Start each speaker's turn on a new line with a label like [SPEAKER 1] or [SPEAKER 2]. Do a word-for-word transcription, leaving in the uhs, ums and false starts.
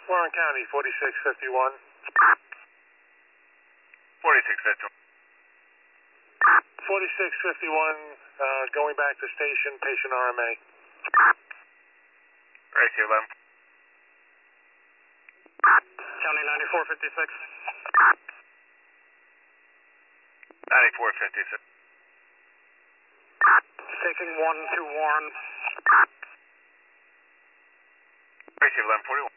[SPEAKER 1] Warren County, forty-six fifty-one.
[SPEAKER 2] forty-six fifty-one.
[SPEAKER 1] forty-six fifty-one, uh, going back to station, patient R M A.
[SPEAKER 2] Ratio eleven.
[SPEAKER 3] County ninety-four fifty-six.
[SPEAKER 2] ninety-four fifty-six.
[SPEAKER 3] Taking one to Warren.
[SPEAKER 2] Ratio eleven forty-one.